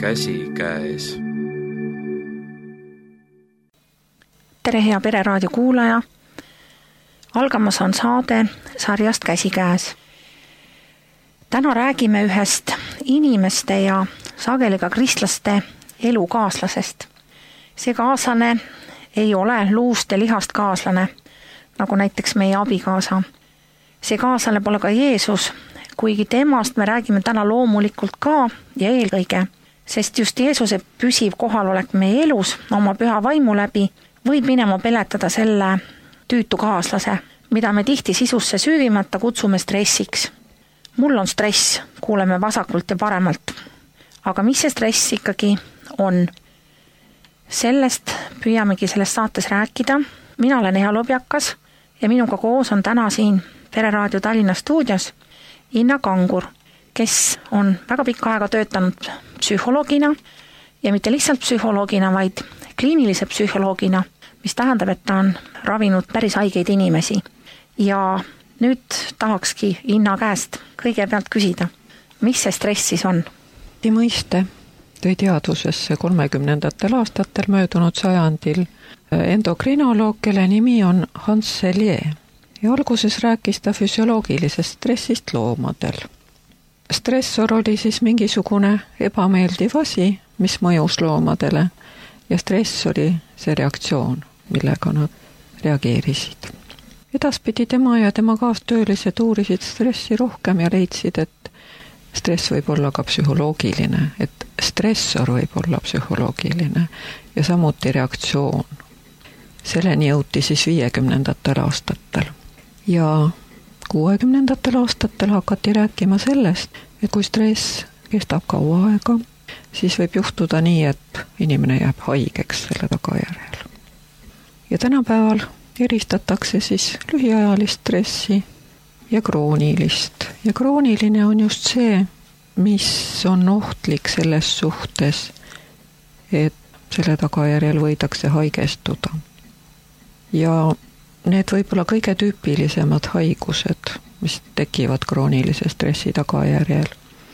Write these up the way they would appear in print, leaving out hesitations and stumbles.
käsikäes. Tere, hea Pereraadio kuulaja! Algamas on saade sarjast Käsikäes. Täna räägime ühest inimeste ja sageli ka kristlaste elukaaslasest. See kaaslane ei ole luust ja lihast kaaslane, nagu näiteks meie abikaasa. See kaaslane pole ka Jeesus, kuigi temast me räägime täna loomulikult ka ja eelkõige, sest just Jeesuse püsiv kohalolek meie elus oma püha vaimu läbi võib minema peletada selle tüütu kaaslase, mida me tihti sisusse süüvimata kutsume stressiks. Mul on stress, kuuleme vasakult ja paremalt. Aga mis see stress ikkagi on? Sellest püüamegi selles saates rääkida. Mina olen Eha Lobjakas ja minuga koos on täna siin Pereraadio Tallinna stuudios Inna Kangur, kes on väga pikka aega töötanud psühholoogina ja mitte lihtsalt psühholoogina, vaid kliinilise psühholoogina, mis tähendab, et ta on ravinud päris haigeid inimesi. Ja nüüd tahakski Inna käest kõigepealt küsida, mis see stress siis on? Mõiste tõi teadusesse 30. aastatel möödunud sajandil endokrinoloog, kelle nimi on Hans Selye. Ja alguses rääkis ta füsioloogilisest stressist loomadel. Stressor oli siis mingisugune ebameeldiv asi, mis mõjus loomadele, ja stress oli see reaktsioon, millega nad reageerisid. Edaspidi tema ja tema kaastöölised uurisid stressi rohkem ja leidsid, et stress võib olla ka psühholoogiline, et stressor võib olla psühholoogiline ja samuti reaktsioon. Selleni jõuti siis 50. aastatel. Ja 60. aastatel hakati rääkima sellest, et kui stress kestab kaua aega, siis võib juhtuda nii, et inimene jääb haigeks selle tagajärjel. Ja tänapäeval eristatakse siis lühiajalist stressi ja kroonilist. Ja krooniline on just see, mis on ohtlik selles suhtes, et selle tagajärjel võidakse haigestuda. Ja need võib-olla kõige tüüpilisemad haigused, mis tekivad kroonilise stressi tagajärjel,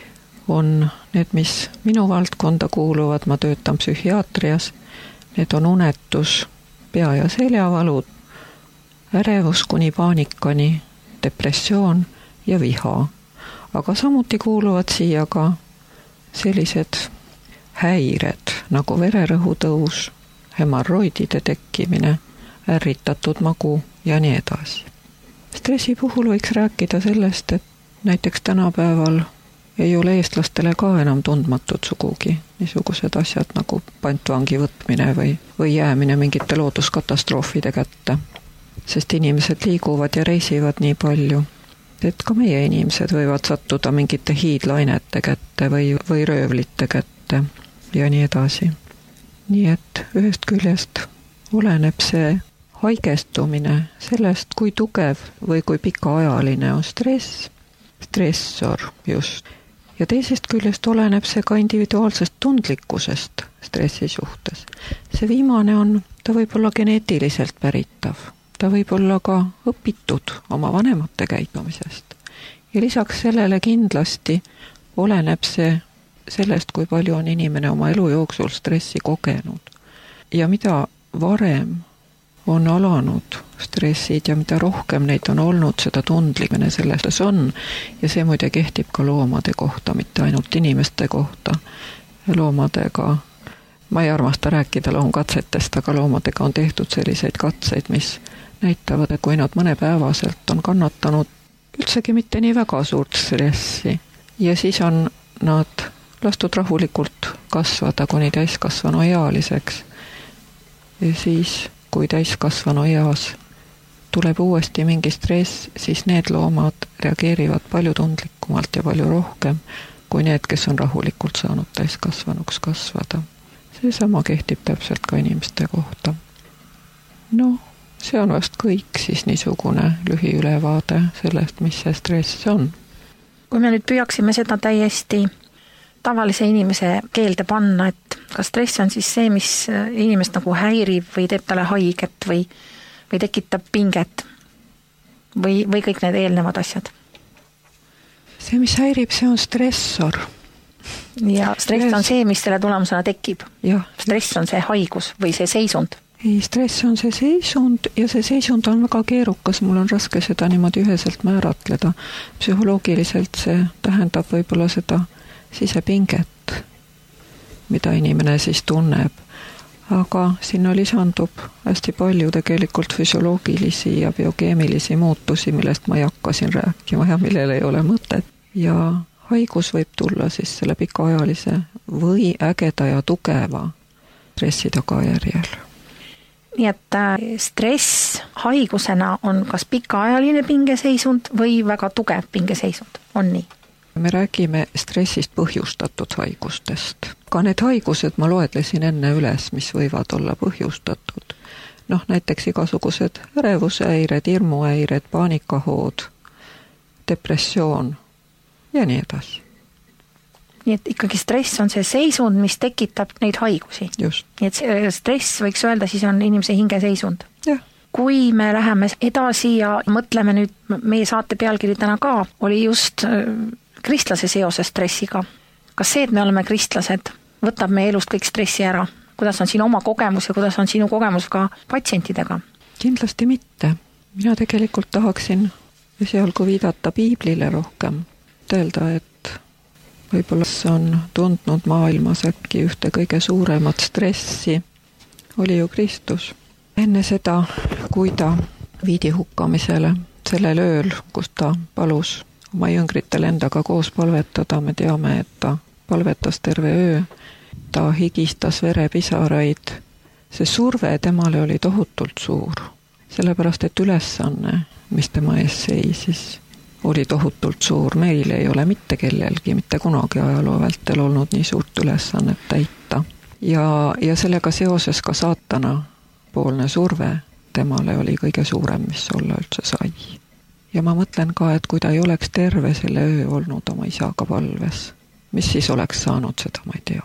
on need, mis minu valdkonda kuuluvad, ma töötan psühhiaatrias, need on unetus, pea- ja seljavalud, ärevus kuni paanikani, depressioon ja viha. Aga samuti kuuluvad siia ka sellised häired nagu vererõhu tõus, hemorroidide tekkimine, ärritatud magu ja nii edasi. Stressi puhul võiks rääkida sellest, et näiteks tänapäeval ei ole eestlastele ka enam tundmatud sugugi niisugused asjad nagu pantvangi võtmine või jäämine mingite looduskatastroofide kätte. Sest inimesed liiguvad ja reisivad nii palju, et ka meie inimesed võivad sattuda mingite hiidlainete kätte või röövlite kätte ja nii edasi. Nii et ühest küljest oleneb see haigestumine sellest, kui tugev või kui pikaajaline on stress, stressor just. Ja teisest küljest oleneb see ka individuaalsest tundlikkusest stressi suhtes. See viimane on, ta võib olla geneetiliselt päritav. Ta võib olla ka õpitud oma vanemate käitumisest. Ja lisaks sellele kindlasti oleneb see sellest, kui palju on inimene oma elu jooksul stressi kogenud. Ja mida varem on alanud stressid ja mida rohkem neid on olnud, seda tundlikene selles on. Ja see muide kehtib ka loomade kohta, mitte ainult inimeste kohta. Loomadega, ma ei armasta rääkida loomkatsetest, aga loomadega on tehtud selliseid katseid, mis näitavad, et kui nad mõnepäevaselt on kannatanud üldsegi mitte nii väga suurt stressi ja siis on nad lastud rahulikult kasvada kuni täiskasvanu ealiseks. Ja siis, kui täiskasvanu eas tuleb uuesti mingi stress, siis need loomad reageerivad palju tundlikumalt ja palju rohkem kui need, kes on rahulikult saanud täiskasvanuks kasvada. Seesama kehtib täpselt ka inimeste kohta. See on vast kõik siis niisugune lühiülevaade sellest, mis see stress on. Kui me nüüd püüaksime seda täiesti tavalise inimese keelde panna, et kas stress on siis see, mis inimest nagu häirib või teeb talle haiget või tekitab pinget või kõik need eelnevad asjad? See, mis häirib, see on stressor. ja stress on see, mis selle tulemusena tekib. Stress on see haigus või see seisund. Ei, stress on see seisund ja see seisund on väga keerukas, mul on raske seda niimoodi üheselt määratleda. Psühholoogiliselt see tähendab võib-olla seda sisepinget, mida inimene siis tunneb. Aga sinna lisandub hästi palju tegelikult füsioloogilisi ja biokeemilisi muutusi, millest ma ei hakka siin rääkima ja millel ei ole mõtet. Ja haigus võib tulla siis selle pikaajalise või ägeda ja tugeva stressi tagajärjel. Nii et stress haigusena on kas pikaajaline pingeseisund või väga tugev pingeseisund, on nii? Me räägime stressist põhjustatud haigustest. Ka need haigused ma loetlesin enne üles, mis võivad olla põhjustatud. Näiteks igasugused ärevusehäired, hirmuhäired, paanikahood, depressioon ja nii edasi. Nii et ikkagi stress on see seisund, mis tekitab neid haigusi. Just. Nii et stress võiks öelda, siis on inimese hingeseisund. Jah. Kui me läheme edasi ja mõtleme nüüd, meie saate pealkiri täna ka, oli just kristlase seoses stressiga. Kas see, et me oleme kristlased, võtab meie elust kõik stressi ära? Kuidas on sinu oma kogemus ja kuidas on sinu kogemus ka patsientidega? Kindlasti mitte. Mina tegelikult tahaksin esialgu viidata piiblile rohkem. Öelda, et võib-olla on tundnud maailmas äkki ühte kõige suuremat stressi, oli ju Kristus. Enne seda, kui ta viidi hukkamisele sellel ööl, kus ta palus oma jüngritel endaga koos palvetada, me teame, et ta palvetas terve öö, ta higistas verepisaraid. See surve temale oli tohutult suur, sellepärast et ülesanne, mis tema ees seisis, oli tohutult suur. Meil ei ole mitte kellelgi, mitte kunagi ajaloo vältel olnud nii suurt ülesannet täita. Ja sellega seoses ka saatana poolne surve temale oli kõige suurem, mis olla üldse sai. Ja ma mõtlen ka, et kui ta ei oleks terve selle öö olnud oma isaga palves, mis siis oleks saanud, seda ma ei tea.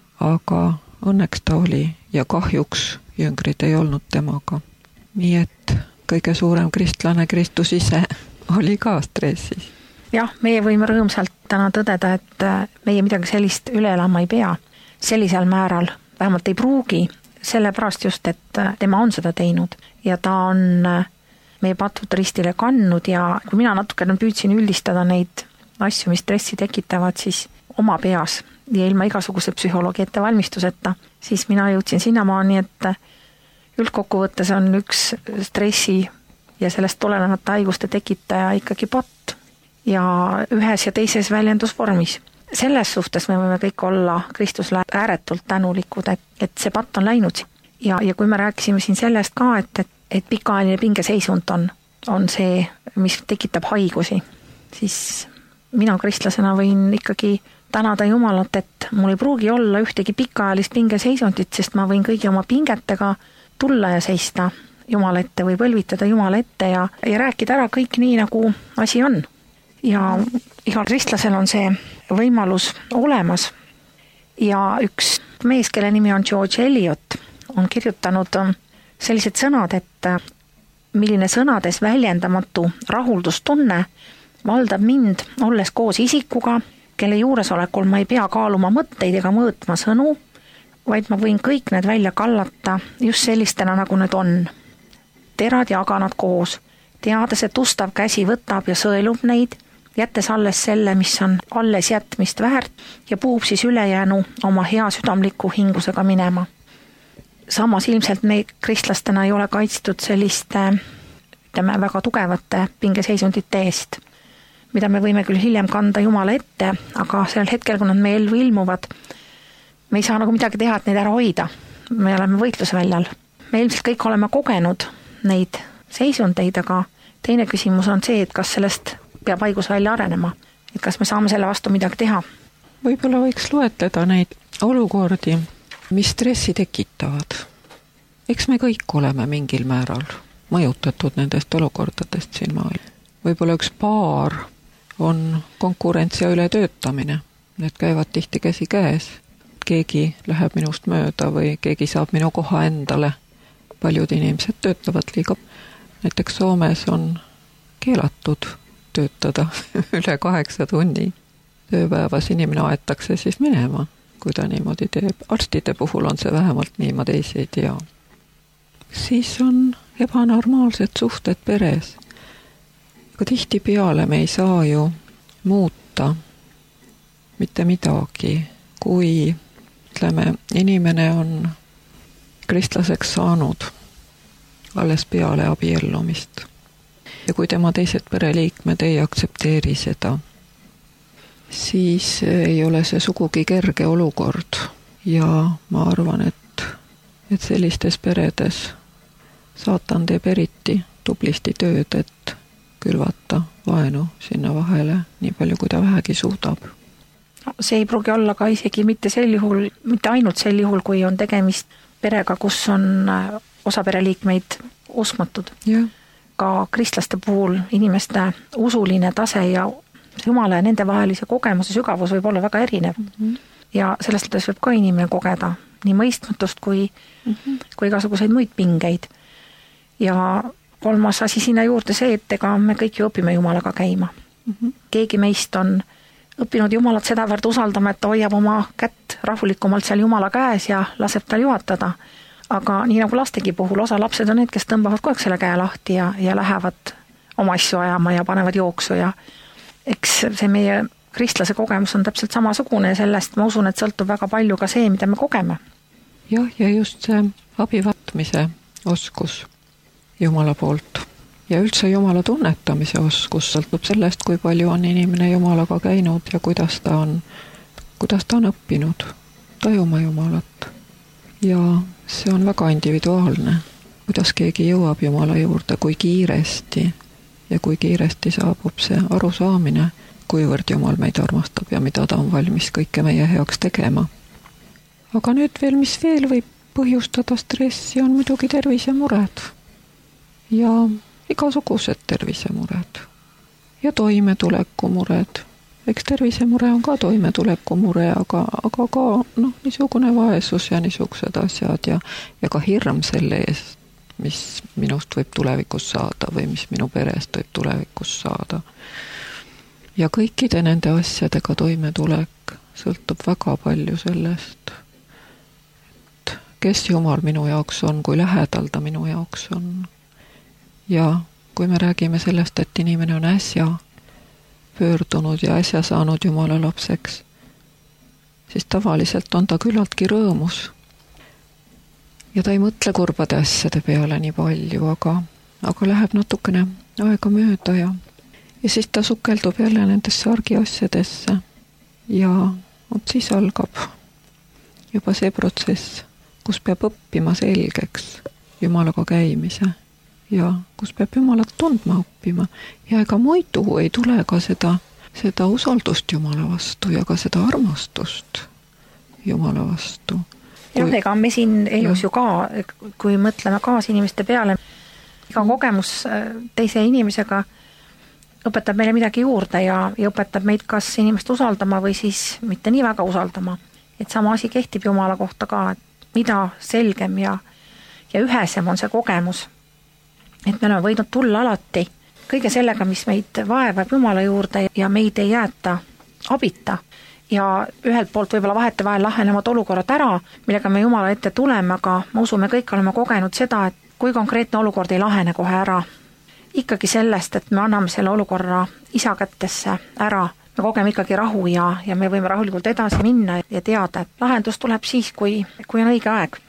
Aga õnneks ta oli ja kahjuks jüngrid ei olnud temaga. Nii et kõige suurem kristlane Kristus ise oli ka stressis. Jah, meie võime rõõmsalt täna tõdeda, et meie midagi sellist üle elama ei pea. Sellisel määral vähemalt ei pruugi, sellepärast just, et tema on seda teinud ja ta on meie patud ristile kandnud ja kui mina natukene püüdsin üldistada neid asju, mis stressi tekitavad, siis oma peas ja ilma igasuguse psühholoogi ettevalmistuseta, siis mina jõudsin sinnamaani, et üldkokkuvõttes on üks stressi ja sellest tulenevate haiguste tekitaja ikkagi patt ja ühes ja teises väljendusvormis. Selles suhtes me võime kõik olla Kristusele ääretult tänulikud, et see patt on läinud. Ja kui me rääkisime siin sellest ka, et pikaajaline pingeseisund on see, mis tekitab haigusi, siis mina kristlasena võin ikkagi tänada Jumalat, et mul ei pruugi olla ühtegi pikaajalist pingeseisundit, sest ma võin kõigi oma pingetega tulla ja seista Jumala ette või põlvitada Jumala ette ja rääkida ära kõik nii, nagu asi on. Ja igal kristlasel on see võimalus olemas. Ja üks mees, kelle nimi on George Eliot, on kirjutanud sellised sõnad, et milline sõnades väljendamatu rahuldustunne valdab mind, olles koos isikuga, kelle juuresolekul ma ei pea kaaluma mõtteid ega mõõtma sõnu, vaid ma võin kõik need välja kallata just sellistena, nagu need on. Terad ja aganad koos, teades, et ustav käsi võtab ja sõelub neid, jättes alles selle, mis on alles jätmist väärt ja puhub siis ülejäänu oma hea südamliku hingusega minema. Samas ilmselt me kristlastena ei ole kaitstud selliste, väga tugevate pingeseisundite eest, mida me võime küll hiljem kanda Jumala ette, aga sellel hetkel, kui nad meie ellu ilmuvad, me ei saa nagu midagi teha, et neid ära hoida. Me oleme võitlusväljal. Me ilmselt kõik oleme kogenud neid seisundeid, aga teine küsimus on see, et kas sellest peab haigus välja arenema, et kas me saame selle vastu midagi teha. Võib-olla võiks loetleda neid olukordi, mis stressi tekitavad. Eks me kõik oleme mingil määral mõjutatud nendest olukordadest siin maal. Võib-olla üks paar on konkurents ja ületöötamine. Need käivad tihti käsi käes. Keegi läheb minust mööda või keegi saab minu koha endale. Paljud inimesed töötavad liiga. Näiteks Soomes on keelatud töötada üle 8 tunni. ööpäevas inimene aetakse siis minema, kui ta niimoodi teeb. Arstide puhul on see vähemalt nii, ma teisi ei tea. Siis on ebanormaalsed suhted peres. Aga tihtipeale me ei saa ju muuta mitte midagi, kui ütleme, inimene on kristlaseks saanud alles peale abiellumist. Ja kui tema teised pereliikmed ei aktsepteeri seda, siis ei ole see sugugi kerge olukord. Ja ma arvan, et sellistes peredes saatan teeb eriti tublisti tööd, et külvata vaenu sinna vahele nii palju, kui ta vähegi suudab. See ei pruugi olla ka isegi mitte ainult sel juhul, kui on tegemist perega, kus on osa pereliikmeid uskmatud. Ja. Ka kristlaste puhul inimeste usuline tase ja Jumala ja nende vahelise kogemuse sügavus võib olla väga erinev. Ja sellest võib ka inimene kogeda nii mõistmatust kui igasuguseid muid pingeid. Ja kolmas asi sinna juurde see, et ega me kõik ju õpime Jumalaga käima. Keegi meist on õppinud Jumalat sedavõrd usaldama, et hoiab oma kätt rahulikumalt seal Jumala käes ja laseb tal juhatada. Aga nii nagu lastegi puhul, osa lapsed on need, kes tõmbavad kogu aeg selle käe lahti ja lähevad oma asju ajama ja panevad jooksu. Ja eks see meie kristlase kogemus on täpselt samasugune ja sellest ma usun, et sõltub väga palju ka see, mida me kogeme. Jah, ja just see abivõtmise oskus Jumala poolt. Ja üldse Jumala tunnetamise oskus sõltub sellest, kui palju on inimene Jumalaga käinud ja kuidas ta on õppinud tajuma Jumalat. Ja see on väga individuaalne, kuidas keegi jõuab Jumala juurde, kui kiiresti saabub see arusaamine, kuivõrd Jumal meid armastab ja mida ta on valmis kõike meie heaks tegema. Aga nüüd veel, mis veel võib põhjustada stressi, on muidugi tervisemured. Ja igasugused tervisemured ja toimetulekumured. Eks tervisemure on ka toimetulekumure, aga ka niisugune vaesus ja niisugused asjad ja ka hirm selle eest, mis minust võib tulevikus saada või mis minu perest võib tulevikus saada. Ja kõikide nende asjadega toimetulek sõltub väga palju sellest, et kes Jumal minu jaoks on, kui lähedal ta minu jaoks on. Ja kui me räägime sellest, et inimene on äsja pöördunud ja äsja saanud Jumala lapseks, siis tavaliselt on ta küllaltki rõõmus. Ja ta ei mõtle kurbade asjade peale nii palju, aga läheb natukene aega mööda ja siis ta sukeldub jälle nendesse argiasjadesse ja siis algab juba see protsess, kus peab õppima selgeks Jumalaga käimise ja kus peab Jumalat tundma õppima. Ja ega muidu ei tule ka seda usaldust Jumala vastu ja ka seda armastust Jumala vastu. Jah, ega me siin elus ju ka, kui mõtleme kaasinimeste peale, iga kogemus teise inimesega õpetab meile midagi juurde ja õpetab meid kas inimest usaldama või siis mitte nii väga usaldama. Et sama asi kehtib Jumala kohta ka, et mida selgem ja ühesem on see kogemus. Et me oleme võinud tulla alati kõige sellega, mis meid vaevab Jumala juurde ja meid ei jäeta abita. Ja ühelt poolt võib-olla vahete vahel lahenevad olukorrad ära, millega me Jumala ette tuleme, aga ma usun, me kõik oleme kogenud seda, et kui konkreetne olukord ei lahene kohe ära, ikkagi sellest, et me anname selle olukorra isa kätesse ära, me kogeme ikkagi rahu ja me võime rahulikult edasi minna ja teada, et lahendus tuleb siis, kui on õige aeg.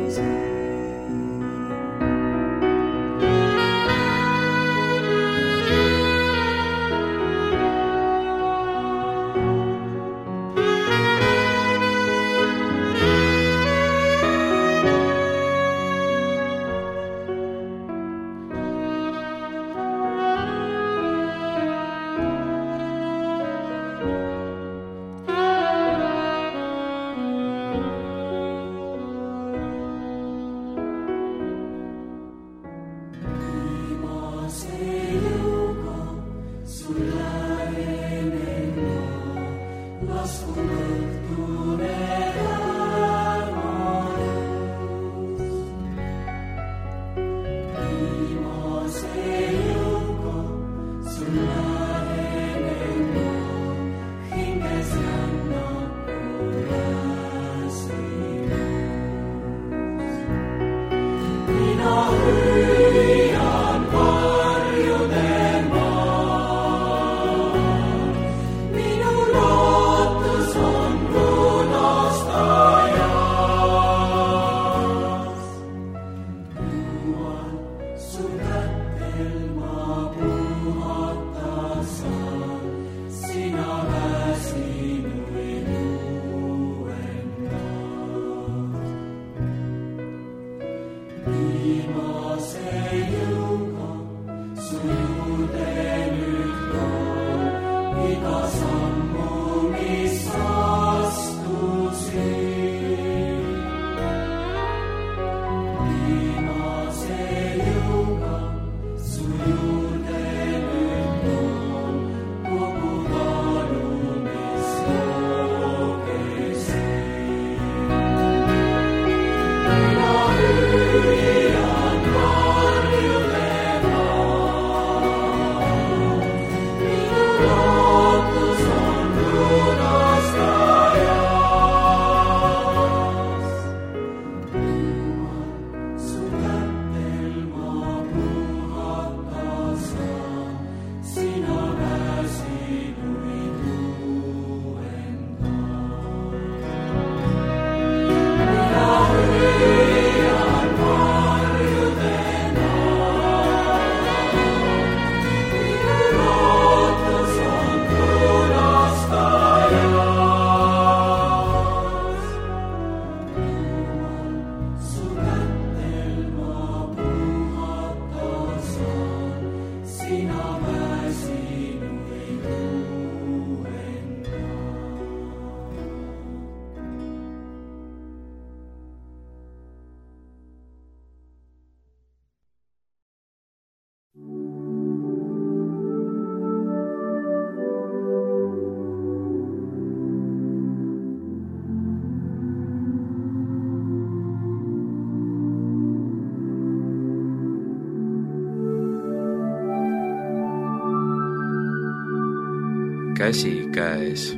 käsikäes.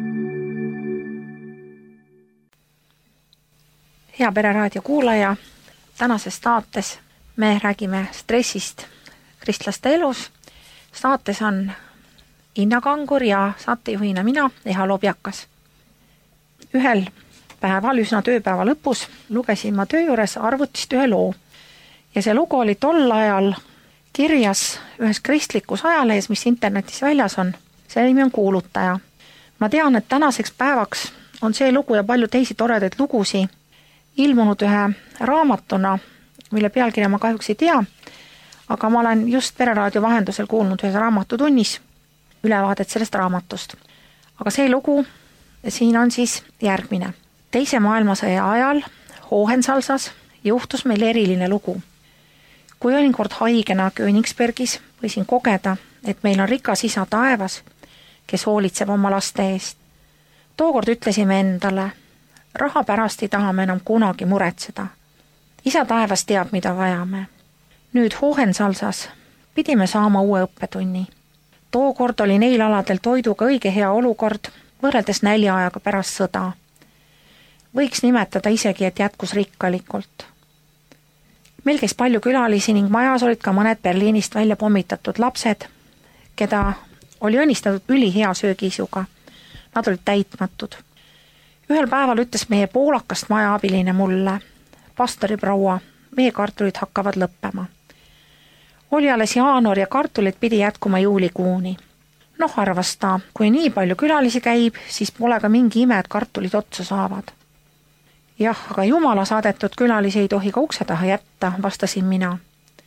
Hea Pereraadio kuulaja, tänases saates me räägime stressist kristlaste elus. Saates on Inna Kangur ja saatejuhina mina, Eha Lobjakas. Ühel päeval, üsna tööpäeva lõpus, lugesin ma töö juures arvutist ühe loo. Ja see lugu oli tol ajal kirjas ühes kristlikus ajalehes, mis internetis väljas on. See nimi on Kuulutaja. Ma tean, et tänaseks päevaks on see lugu ja palju teisi toredaid lugusi ilmunud ühe raamatuna, mille pealkirja ma kahjuks ei tea, aga ma olen just Pereraadio vahendusel kuulnud ühes raamatutunnis ülevaadet sellest raamatust. Aga see lugu siin on siis järgmine. Teise maailmasõja ajal Hohensalsas juhtus meil eriline lugu. Kui olin kord haigena Königsbergis, võisin kogeda, et meil on rikas isa taevas, kes hoolitseb oma laste eest. Tookord ütlesime endale, raha pärast ei taha me enam kunagi muretseda. Isa taevas teab, mida vajame. Nüüd Hohensalsas pidime saama uue õppetunni. Tookord oli neil aladel toiduga õige hea olukord, võrreldes näljaajaga pärast sõda. Võiks nimetada isegi, et jätkus rikkalikult. Meil käis palju külalisi ning majas olid ka mõned Berliinist välja pommitatud lapsed, keda oli õnnistatud ülihea söögiisuga. Nad olid täitmatud. Ühel päeval ütles meie poolakast majaabiline mulle, pastoriproua, meie kartulid hakkavad lõppema. Oli alles jaanuar ja kartulid pidi jätkuma juulikuuni. Arvas ta, kui nii palju külalisi käib, siis pole ka mingi ime, et kartulid otsa saavad. Jah, aga Jumala saadetud külalisi ei tohi ka ukse taha jätta, vastasin mina.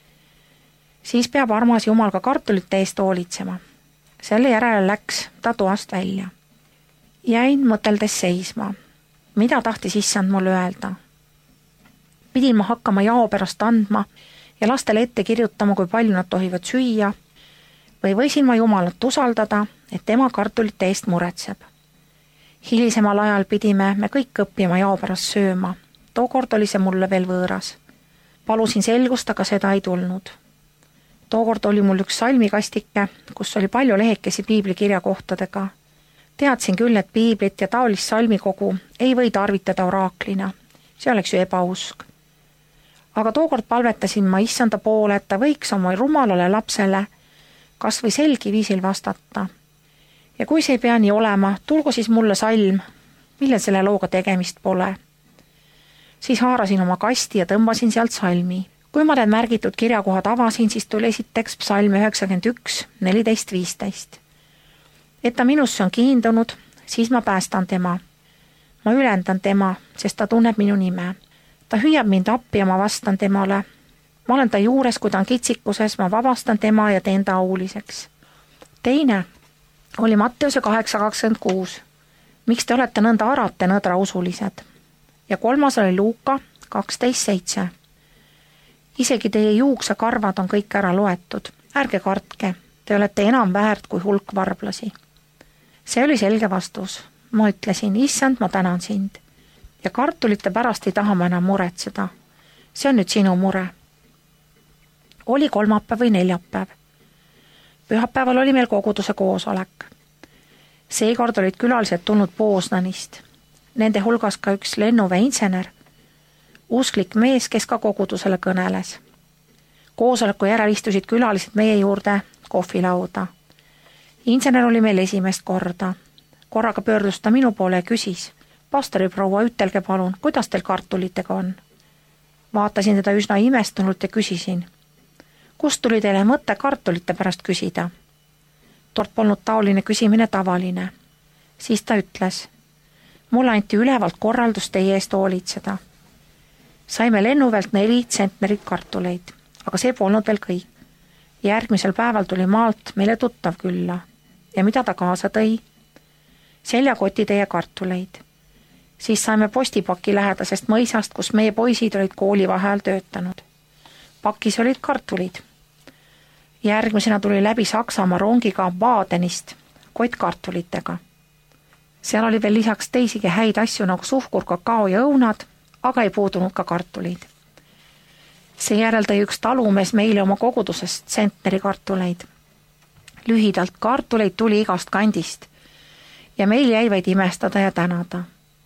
Siis peab armas Jumal ka kartulite eest hoolitsema. Selle järele läks ta toast välja. Jäin mõteldes seisma. Mida tahtis issand mulle öelda? Pidin ma hakkama jao pärast andma ja lastele ette kirjutama, kui palju nad tohivad süüa, või võisin ma Jumalat usaldada, et tema kartulite eest muretseb. Hilisemal ajal pidime me kõik õppima jao pärast sööma. Tookord oli see mulle veel võõras. Palusin selgust, aga seda ei tulnud. Tookord oli mul üks salmikastike, kus oli palju lehekesi piiblikirjakohtadega. Teadsin küll, et piiblit ja taolist salmikogu ei või tarvitada oraaklina. See oleks ju ebausk. Aga tookord palvetasin ma issanda poole, et ta võiks oma rumalale lapsele kas või selgi viisil vastata. Ja kui see ei pea nii olema, tulgu siis mulle salm, millel selle looga tegemist pole. Siis haarasin oma kasti ja tõmbasin sealt salmi. Kui ma need märgitud kirjakohad avasin, siis tuli esiteks psalm 91, 14, 15. Et ta minusse on kiindunud, siis ma päästan tema. Ma ülendan tema, sest ta tunneb minu nime. Ta hüüab mind appi ja ma vastan temale. Ma olen ta juures, kui ta on kitsikuses, ma vabastan tema ja teen ta auliseks. Teine oli Matteuse 8.26. Miks te olete nõnda arate, nõdra usulised? Ja kolmas oli Luuka 12.7. Isegi teie juuksekarvad on kõik ära loetud. Ärge kartke, te olete enam väärt kui hulk varblasi. See oli selge vastus. Ma ütlesin, issand, ma tänan sind. Ja kartulite pärast ei taha ma enam muretseda. See on nüüd sinu mure. Oli kolmapäev või neljapäev. Pühapäeval oli meil koguduse koosolek. Seekord olid külalised tulnud Poznanist. Nende hulgas ka üks lennuväeinsener, usklik mees, kes ka kogudusele kõneles. Koosoleku järel istusid külalised meie juurde kohvilauda. Insener oli meil esimest korda. Korraga pöördus ta minu poole ja küsis, pastoriproua, ütelge palun, kuidas teil kartulitega on? Vaatasin teda üsna imestunult ja küsisin, kust tuli teile mõte kartulite pärast küsida? Tord polnud taoline küsimine tavaline. Siis ta ütles, mulle anti ülevalt korraldus teie eest hoolitseda. Saime lennuväelt 4 tsentnerit kartuleid, aga see polnud veel kõik. Järgmisel päeval tuli maalt meile tuttav külla. Ja mida ta kaasa tõi? Seljakoti teie kartuleid. Siis saime postipaki lähedasest mõisast, kus meie poisid olid koolivaheajal töötanud. Pakis olid kartulid. Järgmisena tuli läbi Saksamaa rongiga Badenist kott kartulitega. Seal oli veel lisaks teisigi häid asju nagu suhkur, kakao ja õunad, aga ei puudunud ka kartulid. Seejärel tõi üks talumees meile oma kogudusest tsentneri kartuleid. Lühidalt kartuleid tuli igast kandist ja meil jäi vaid imestada ja tänada.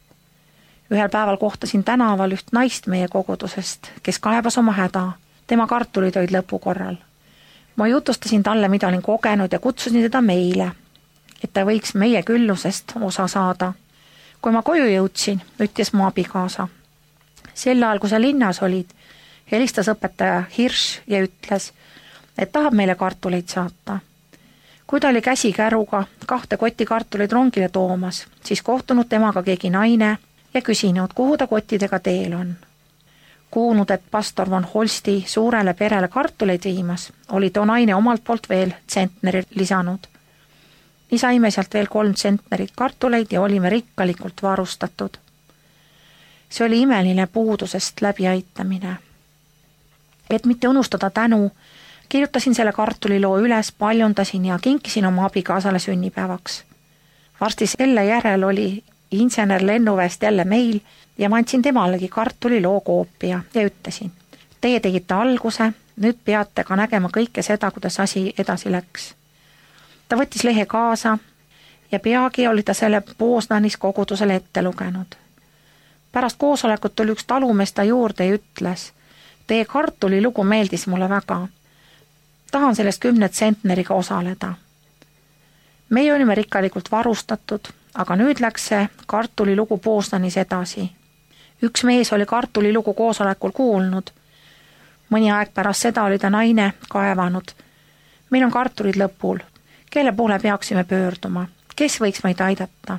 Ühel päeval kohtasin tänaval üht naist meie kogudusest, kes kaebas oma häda. Tema kartulid olid lõpukorral. Ma jutustasin talle, mida olin kogenud ja kutsusin teda meile, et ta võiks meie küllusest osa saada. Kui ma koju jõudsin, ütles mu abikaasa. Sel ajal, kui sa linnas olid, helistas õpetaja Hirš ja ütles, et tahab meile kartuleid saata. Kui ta oli käsikäruga 2 kotti kartuleid rongile toomas, siis kohtunud temaga keegi naine ja küsinud, kuhu ta kottidega teel on. Kuulnud, et pastor von Holsti suurele perele kartuleid viimas, oli too naine omalt poolt veel tsentnerit lisanud. Nii saime sealt veel 3 tsentnerit kartuleid ja olime rikkalikult varustatud. See oli imeline puudusest läbiaitamine. Et mitte unustada tänu, kirjutasin selle kartuliloo üles, paljundasin ja kinkisin oma abikaasale sünnipäevaks. Varsti selle järel oli insener lennuväest jälle meil ja ma andsin temalegi kartuliloo koopia ja ütlesin, teie tegite alguse, nüüd peate ka nägema kõike seda, kuidas asi edasi läks. Ta võttis lehe kaasa ja peagi oli ta selle Poznanis kogudusele ette lugenud. Pärast koosolekut tuli üks talumees ta juurde ja ütles, teie kartulilugu meeldis mulle väga. Tahan sellest 10 tsentneriga osaleda. Meie olime rikkalikult varustatud, aga nüüd läks see kartulilugu Poznanis edasi. üks mees oli kartulilugu koosolekul kuulnud. Mõni aeg pärast seda oli ta naine kaevanud. Meil on kartulid lõpul. Kelle poole peaksime pöörduma? Kes võiks meid aidata?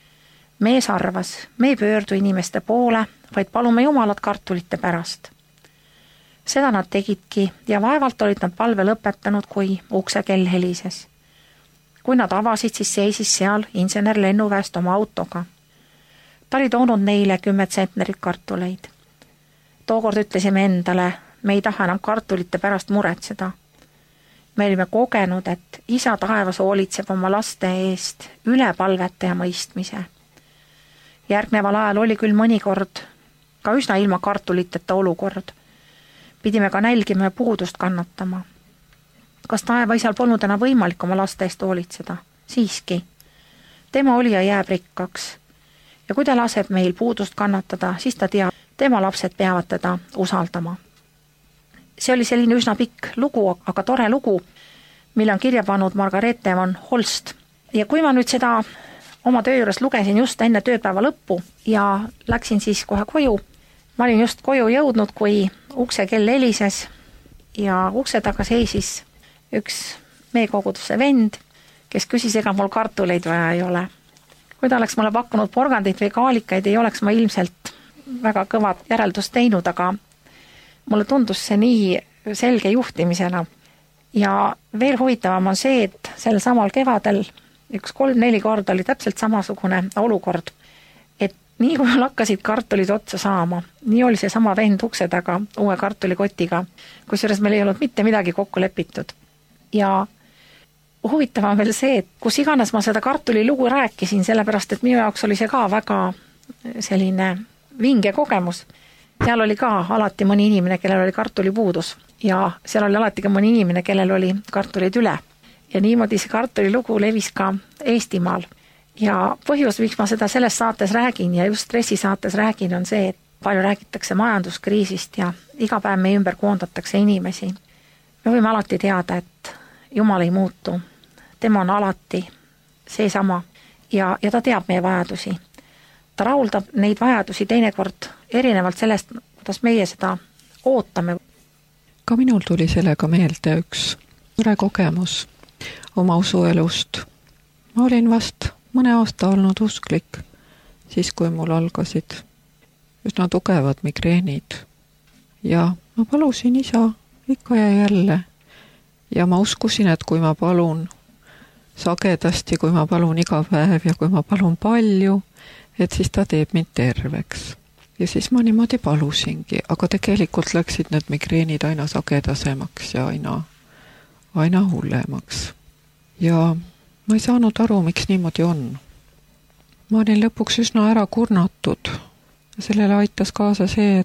Mees arvas, me ei pöördu inimeste poole, vaid palume Jumalat kartulite pärast. Seda nad tegidki ja vaevalt olid nad palve lõpetanud, kui ukse kell helises. Kui nad avasid, siis seisis seal insener lennuväest oma autoga. Ta oli toonud neile 10 tsentnerit kartuleid. Tookord ütlesime endale, me ei taha enam kartulite pärast muretseda. Me olime kogenud, et isa taevas hoolitseb oma laste eest üle palvete ja mõistmise. Järgneval ajal oli küll mõnikord ka üsna ilma kartuliteta olukord. Pidime ka nälgima ja puudust kannatama. Kas taeva isal polnud enam võimalik oma laste eest hoolitseda? Siiski. Tema oli ja jääb rikkaks. Ja kui ta laseb meil puudust kannatada, siis ta teab, tema lapsed peavad teda usaldama. See oli selline üsna pikk lugu, aga tore lugu, mille on kirja pannud Margarete von Holst. Ja kui ma nüüd seda oma töö juures lugesin just enne tööpäeva lõppu ja läksin siis kohe koju, ma olin just koju jõudnud, kui ukse kell helises ja ukse taga seisis üks meie koguduse vend, kes küsis, ega mul kartuleid vaja ei ole. Kui ta oleks mulle pakkunud porgandit või kaalikaid, ei oleks ma ilmselt väga kõvad järeldust teinud, aga mulle tundus see nii selge juhtimisena. Ja veel huvitavam on see, et sel samal kevadel 3-4 korda oli täpselt samasugune olukord, et nii kui hakkasid kartulid otsa saama, nii oli see sama vend ukse taga uue kartulikotiga, kusjuures meil ei olnud mitte midagi kokku lepitud. Ja huvitav on veel see, et kus iganes ma seda kartulilugu rääkisin, sellepärast et minu jaoks oli see ka väga selline vinge kogemus. Seal oli ka alati mõni inimene, kellel oli kartulipuudus ja seal oli alati ka mõni inimene, kellel oli kartulid üle. Ja niimoodi see kartulilugu levis ka Eestimaal. Ja põhjus, miks ma seda selles saates räägin ja just stressisaates räägin, on see, et palju räägitakse majanduskriisist ja iga päev meie ümber koondatakse inimesi. Me võime alati teada, et Jumal ei muutu. Tema on alati seesama ja ta teab meie vajadusi. Ta rahuldab neid vajadusi teinekord erinevalt sellest, kuidas meie seda ootame. Ka minul tuli sellega meelde üks tore kogemus oma usuelust. Ma olin vast mõne aasta olnud usklik, siis kui mul algasid üsna tugevad migreenid. Ja ma palusin isa ikka ja jälle. Ja ma uskusin, et kui ma palun sagedasti, kui ma palun iga päev ja kui ma palun palju, et siis ta teeb mind terveks. Ja siis ma niimoodi palusingi, aga tegelikult läksid need migreenid aina sagedasemaks ja aina hullemaks. Ja ma ei saanud aru, miks niimoodi on. Ma olin lõpuks üsna ära kurnatud. Sellele aitas kaasa see,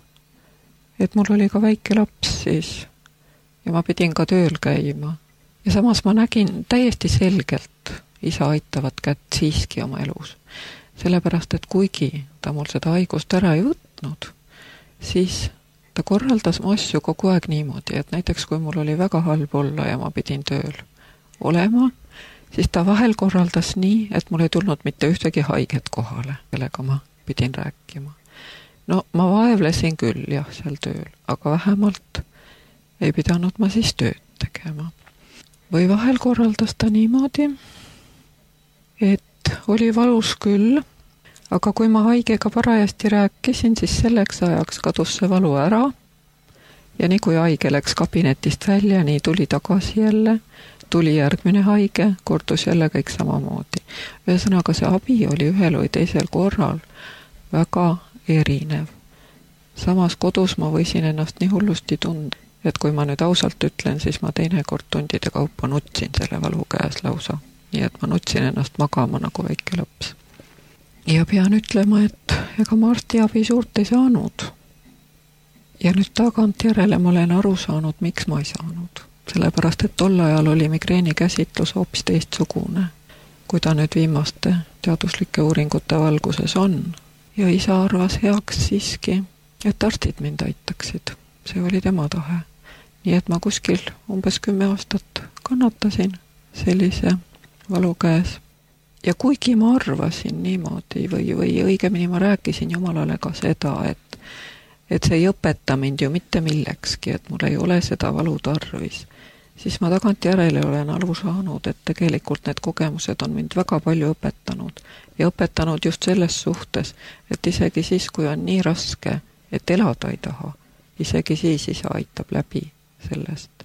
et mul oli ka väike laps siis ja ma pidin ka tööl käima. Ja samas ma nägin täiesti selgelt isa aitavat kätt siiski oma elus. Sellepärast, et kuigi ta mul seda haigust ära ei võtnud, siis ta korraldas mu asju kogu aeg niimoodi, et näiteks kui mul oli väga halb olla ja ma pidin tööl olema, siis ta vahel korraldas nii, et mul ei tulnud mitte ühtegi haiget kohale, kellega ma pidin rääkima. No ma vaevlesin küll jah seal tööl, aga vähemalt ei pidanud ma siis tööd tegema. Või vahel korraldas ta niimoodi, et oli valus küll, aga kui ma haigega parajasti rääkisin, siis selleks ajaks kadus see valu ära ja nii kui haige läks kabinetist välja, nii tuli tagasi jälle, tuli järgmine haige, kordus jälle kõik samamoodi. Ühesõnaga see abi oli ühel või teisel korral väga erinev. Samas kodus ma võisin ennast nii hullusti tunda, et kui ma nüüd ausalt ütlen, siis ma teinekord tundide kaupa nutsin selle valu käes lausa. Nii et ma nutsin ennast magama nagu väike laps. Ja pean ütlema, et ega ma arstiabi suurt ei saanud. Ja nüüd tagantjärele ma olen aru saanud, miks ma ei saanud. Sellepärast, et tol ajal oli migreeni käsitlus hoopis teistsugune, kui ta nüüd viimaste teaduslike uuringute valguses on. Ja isa arvas heaks siiski, et arstid mind aitaksid. See oli tema tahe. Nii et ma kuskil umbes 10 aastat kannatasin sellise valu käes. ja kuigi ma arvasin niimoodi või õigemini ma rääkisin Jumalale ka seda, et see ei õpeta mind ju mitte millekski, et mul ei ole seda valu tarvis, siis ma tagantjärele olen aru saanud, et tegelikult need kogemused on mind väga palju õpetanud ja õpetanud just selles suhtes, et isegi siis, kui on nii raske, et elada ei taha, isegi siis isa aitab läbi sellest.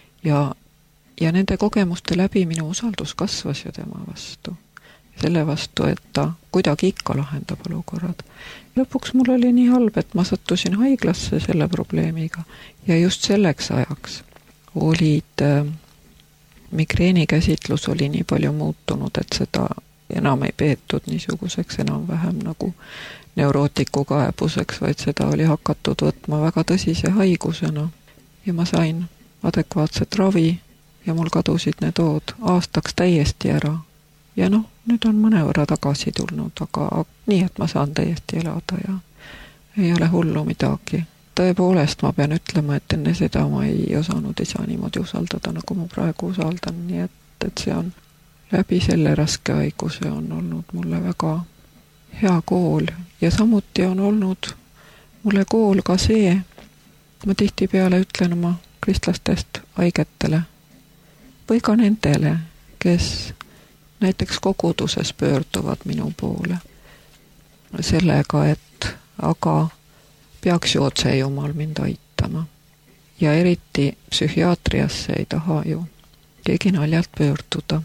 Ja nende kogemuste läbi minu usaldus kasvas ju tema vastu. Selle vastu, et ta kuidagi ikka lahendab olukorrad. Lõpuks mul oli nii halb, et ma sattusin haiglasse selle probleemiga ja just selleks ajaks olid migreenikäsitlus oli nii palju muutunud, et seda enam ei peetud niisuguseks enam-vähem nagu neurootiku kaebuseks, vaid seda oli hakatud võtma väga tõsise haigusena ja ma sain adekvaatset ravi ja mul kadusid need ood aastaks täiesti ära. Ja nüüd on mõnevõrra tagasi tulnud, aga nii, et ma saan täiesti elada ja ei ole hullu midagi. Tõepoolest ma pean ütlema, et enne seda ma ei osanud isa niimoodi usaldada, nagu ma praegu usaldan, nii et see on läbi selle raske haiguse on olnud mulle väga hea kool ja samuti on olnud mulle kool ka see, ma tihtipeale ütlen oma kristlastest haigetele või ka nendele, kes näiteks koguduses pöörduvad minu poole sellega, et aga peaks ju otse Jumal mind aitama. Ja eriti psühhiaatriasse ei taha ju keegi naljalt pöörduda.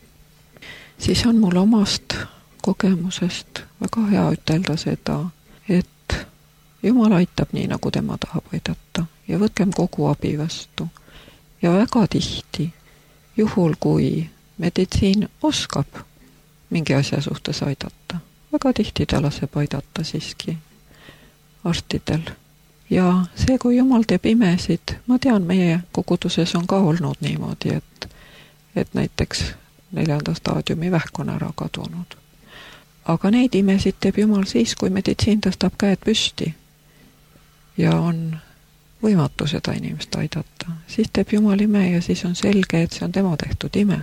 Siis on mul omast kogemusest väga hea ütelda seda, et Jumal aitab nii, nagu tema tahab aidata ja võtkem kogu abi vastu. Ja väga tihti, juhul kui meditsiin oskab mingi asja suhtes aidata, väga tihti ta laseb aidata siiski arstidel. Ja see, kui Jumal teeb imesid, ma tean, meie koguduses on ka olnud niimoodi, et näiteks 4. staadiumi vähk on ära kadunud. Aga neid imesid teeb Jumal siis, kui meditsiin tõstab käed püsti ja on võimatu seda inimest aidata. Siis teeb Jumal ime ja siis on selge, et see on tema tehtud ime.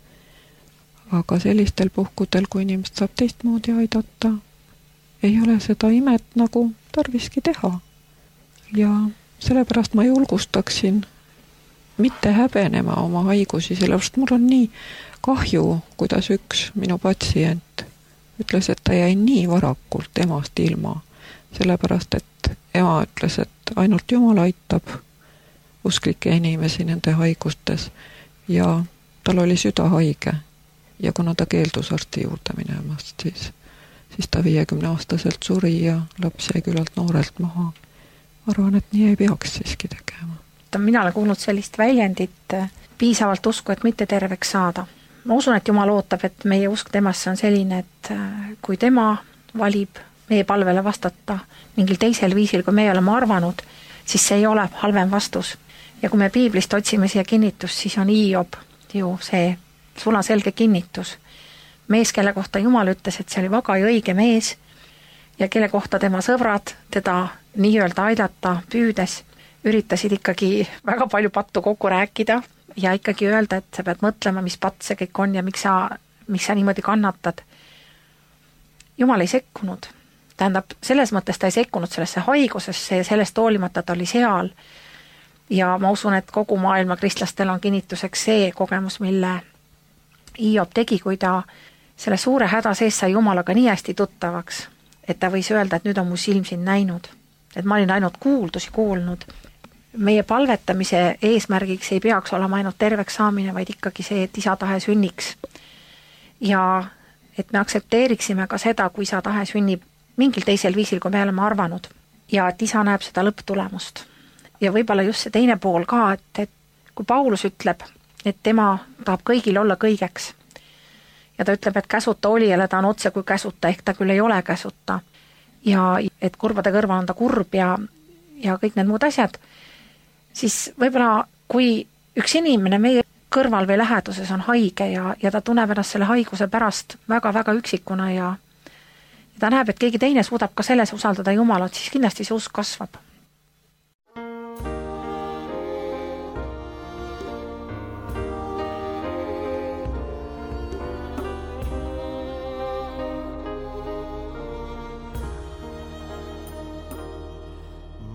Aga sellistel puhkudel, kui inimest saab teistmoodi aidata, ei ole seda imet nagu tarviski teha. Ja sellepärast ma julgustaksin mitte häbenema oma haigusi, sellepärast mul on nii kahju, kuidas üks minu patsient ütles, et ta jäi nii varakult emast ilma, sellepärast, et ema ütles, et ainult Jumal aitab usklikke inimesi nende haigustes ja tal oli süda haige ja kuna ta keeldus arsti juurde minemast, siis ta 50-aastaselt suri ja laps jäi küllalt noorelt maha. Arvan, et nii ei peaks siiski tegema. Mina olen kuulnud sellist väljendit piisavalt usku, et mitte terveks saada. Ma usun, et Jumal ootab, et meie usk temasse on selline, et kui tema valib meie palvele vastata mingil teisel viisil, kui meie oleme arvanud, siis see ei ole halvem vastus. Ja kui me piiblist otsime siia kinnitust, siis on Hiob ju see sulaselge kinnitus. Mees, kelle kohta Jumal ütles, et see oli väga ja õige mees ja kelle kohta tema sõbrad teda nii-öelda aidata püüdes üritasid ikkagi väga palju pattu kokku rääkida ja ikkagi öelda, et sa pead mõtlema, mis patt see kõik on ja miks sa niimoodi kannatad. Jumal ei sekkunud. Tähendab, selles mõttes ta ei sekkunud sellesse haigusesse ja sellest hoolimata ta oli seal. Ja ma usun, et kogu maailma kristlastel on kinnituseks see kogemus, mille Hiob tegi, kui ta selle suure häda sees sai Jumalaga nii hästi tuttavaks, et ta võis öelda, et nüüd on mu silm siin näinud. Et ma olin ainult kuuldusi kuulnud. Meie palvetamise eesmärgiks ei peaks olema ainult terveks saamine, vaid ikkagi see, et isa tahe sünniks. Ja et me aksepteeriksime ka seda, kui isa tahe sünnib mingil teisel viisil, kui me oleme arvanud. Ja et isa näeb seda lõpptulemust. Ja võib-olla just see teine pool ka, et kui Paulus ütleb, et tema tahab kõigil olla kõigeks. Ja ta ütleb, et käsuta olijale ta on otse kui käsuta, ehk ta küll ei ole käsuta. Ja et kurbade kõrval on ta kurb ja kõik need muud asjad, siis võib-olla kui üks inimene meie kõrval või läheduses on haige ja ta tunneb ennast selle haiguse pärast väga-väga üksikuna ja ta näeb, et keegi teine suudab ka selles usaldada Jumalat, siis kindlasti see usk kasvab.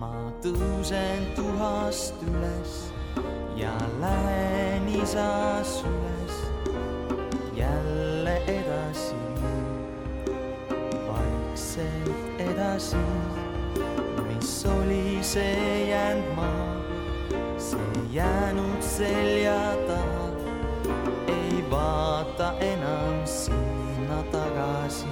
ma tõusen tuhast üles ja lähen isas üles jälle edasi, vaikselt edasi. Mis oli see jäänud maa, see jäänud selja taha, ei vaata enam sinna tagasi.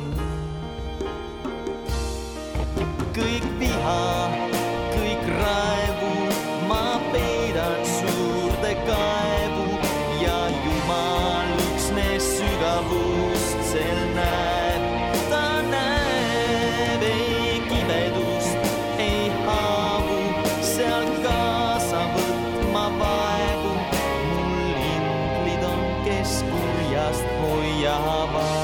Kõik viha, kõik raevu ma peidan suurde kaevu ja Jumal üksnes sügavust sel näeb. Ta näeb ei kibedust, ei haavu, seal kaasa võtma vaevu. Mul inglid on, kes kurjast hoiavad.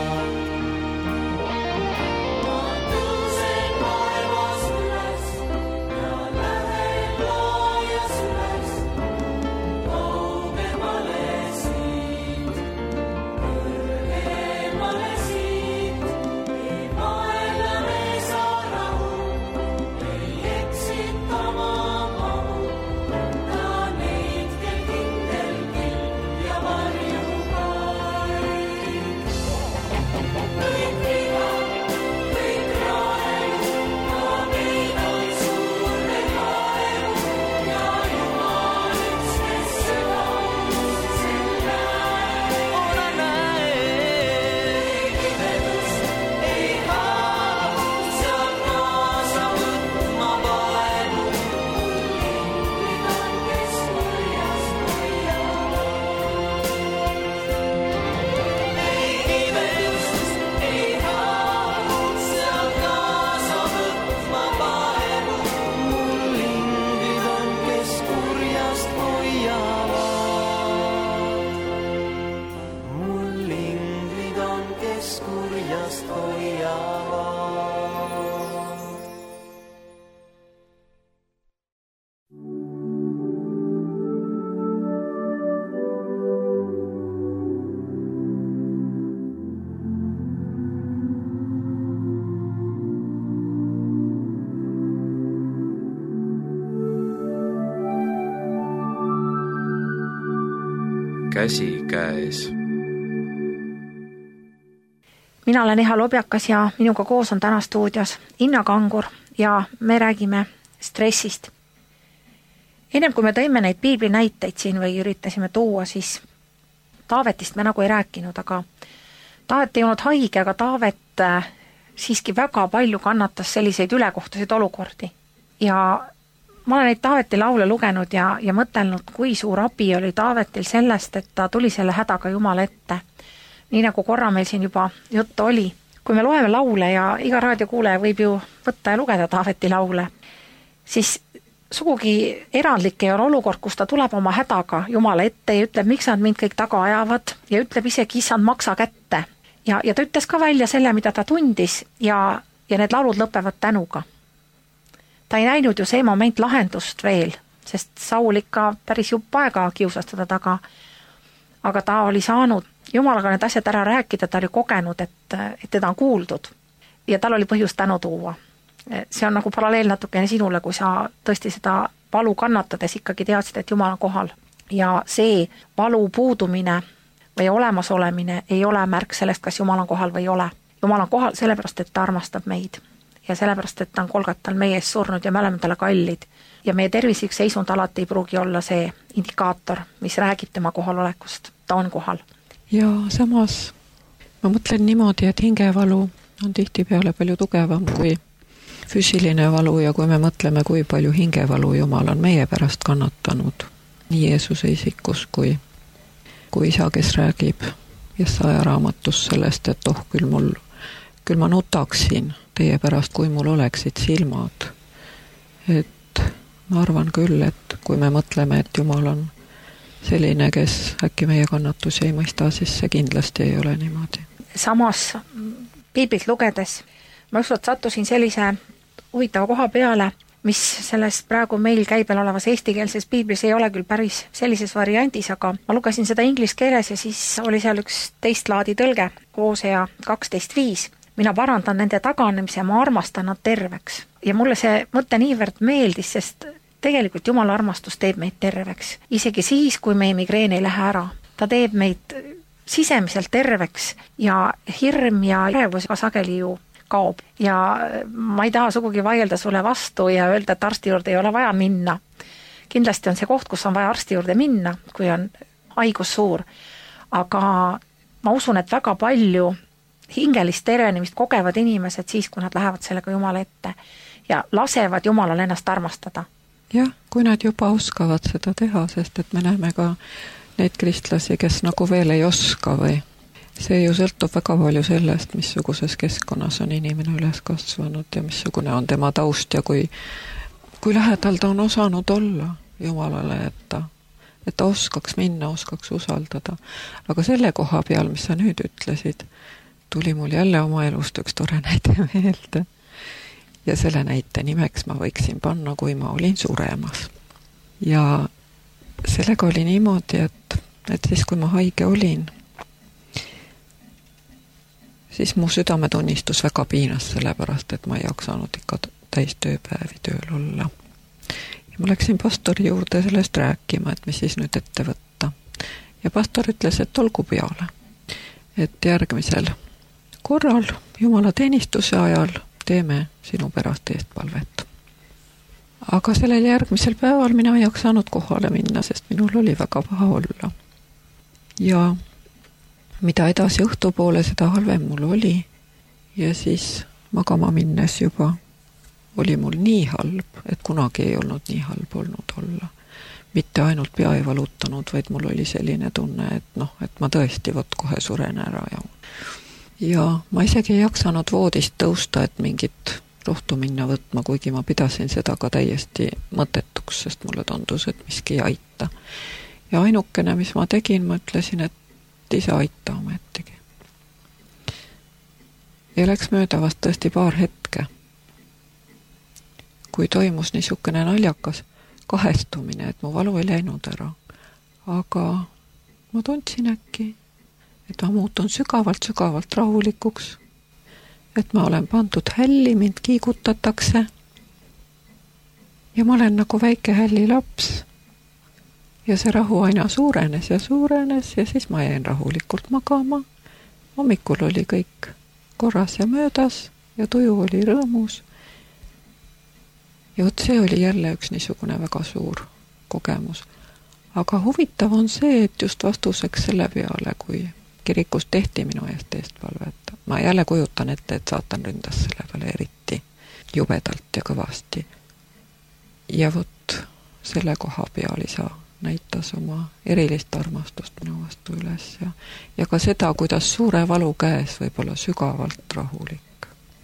Käsikäes. Mina olen Eha Lobjakas ja minuga koos on täna stuudios Inna Kangur ja me räägime stressist. Ennem kui me tõime neid piibli näiteid siin või üritasime tuua, siis Taavetist me nagu ei rääkinud, aga Taavet ei olnud haige, aga Taavet siiski väga palju kannatas selliseid ülekohtuseid olukordi. Ja ma olen neid Taaveti laule lugenud ja mõtelnud, kui suur abi oli Taavetil sellest, et ta tuli selle hädaga Jumala ette. Nii nagu korra meil siin juba juttu oli. Kui me loeme laule ja iga raadiokuulaja võib ju võtta ja lugeda Taaveti laule, siis sugugi erandlik ei ole olukord, kus ta tuleb oma hädaga Jumala ette ja ütleb, miks nad mind kõik taga ajavad ja ütleb isegi, issand, maksa kätte. Ja ta ütles ka välja selle, mida ta tundis ja need laulud lõpevad tänuga. Ta ei näinud ju see moment lahendust veel, sest Saul ikka päris jupp aega kiusas teda taga. Aga ta oli saanud Jumalaga need asjad ära rääkida, ta oli kogenud, et teda on kuuldud. Ja tal oli põhjus tänu tuua. See on nagu paralleel natukene sinule, kui sa tõesti seda valu kannatades ikkagi teadsid, et Jumal on kohal. Ja see valu puudumine või olemasolemine ei ole märk sellest, kas Jumal on kohal või ei ole. Jumal on kohal sellepärast, et ta armastab meid. Ja sellepärast, et ta on Kolgatal meie ees surnud ja me oleme talle kallid. Ja meie tervislik seisund alati ei pruugi olla see indikaator, mis räägib tema kohalolekust. Ta on kohal. Ja samas ma mõtlen niimoodi, et hingevalu on tihtipeale palju tugevam kui füüsiline valu ja kui me mõtleme, kui palju hingevalu Jumal on meie pärast kannatanud, nii Jeesuse isikus kui isa, kes räägib Jesaja raamatus sellest, et küll ma nutaksin teie pärast, kui mul oleksid silmad. Et ma arvan küll, et kui me mõtleme, et Jumal on selline, kes äkki meie kannatusi ei mõista, siis see kindlasti ei ole niimoodi. Samas piiblit lugedes ma ükskord sattusin sellise huvitava koha peale, mis selles praegu meil käibel olevas eestikeelses piiblis ei ole küll päris sellises variandis, aga ma lugesin seda inglise keeles ja siis oli seal üks teist laadi tõlge, Hosea 12.5, mina parandan nende taganemise, ma armastan nad terveks. Ja mulle see mõte niivõrd meeldis, sest tegelikult Jumala armastus teeb meid terveks. Isegi siis, kui meie migreen ei lähe ära. Ta teeb meid sisemiselt terveks ja hirm ja ärevus sageli ju kaob. Ja ma ei taha sugugi vaielda sulle vastu ja öelda, et arsti juurde ei ole vaja minna. Kindlasti on see koht, kus on vaja arsti juurde minna, kui on haigus suur. Aga ma usun, et väga palju hingelist tervenemist kogevad inimesed siis, kui nad lähevad sellega Jumala ette ja lasevad Jumalal ennast armastada. Jah, kui nad juba oskavad seda teha, sest et me näeme ka neid kristlasi, kes nagu veel ei oska või see ju sõltub väga palju sellest, missuguses keskkonnas on inimene üles kasvanud ja missugune on tema taust ja kui lähedal ta on osanud olla Jumalale, et ta oskaks minna, oskaks usaldada. Aga selle koha peal, mis sa nüüd ütlesid, tuli mul jälle oma elust üks tore näide meelde. Ja selle näite nimeks ma võiksin panna, kui ma olin suremas. Ja sellega oli niimoodi, et siis kui ma haige olin, siis mu südametunnistus väga piinas sellepärast, et ma ei jaksanud ikka täis tööpäevi tööl olla. Ja ma läksin pastori juurde sellest rääkima, et mis siis nüüd ette võtta. Ja pastor ütles, et olgu peale. Et järgmisel korral Jumala teenistuse ajal teeme sinu pärast eestpalvet. Aga sellel järgmisel päeval mina ei jaksanud kohale minna, sest minul oli väga paha olla. Ja mida edasi õhtupoole, seda halvem mul oli. Ja siis magama minnes juba oli mul nii halb, et kunagi ei olnud nii halb olnud olla. Mitte ainult pea ei valutanud, vaid mul oli selline tunne, et ma tõesti kohe suren ära. Ja ma isegi ei jaksanud voodist tõusta, et mingit rohtu minna võtma, kuigi ma pidasin seda ka täiesti mõtetuks, sest mulle tundus, et miski ei aita. Ja ainukene, mis ma tegin, ma ütlesin, et ise aita ometigi. Ja läks mööda vast tõesti paar hetke, kui toimus niisugune naljakas kahestumine, et mu valu ei läinud ära. Aga ma tundsin äkki, et ma muutun sügavalt rahulikuks, et ma olen pandud hälli, mind kiigutatakse ja ma olen nagu väike hälli laps ja see rahu aina suurenes ja siis ma jäin rahulikult magama. Hommikul oli kõik korras ja möödas ja tuju oli rõõmus. Ja see oli jälle üks niisugune väga suur kogemus. Aga huvitav on see, et just vastuseks selle peale, kui kirikus tehti minu eestpalvet. Ma jälle kujutan ette, et saatan ründas selle peale eriti jubedalt ja kõvasti. Ja selle koha peal isa näitas oma erilist armastust minu vastu üles ja ka seda, kuidas suure valu käes võib olla sügavalt rahulik.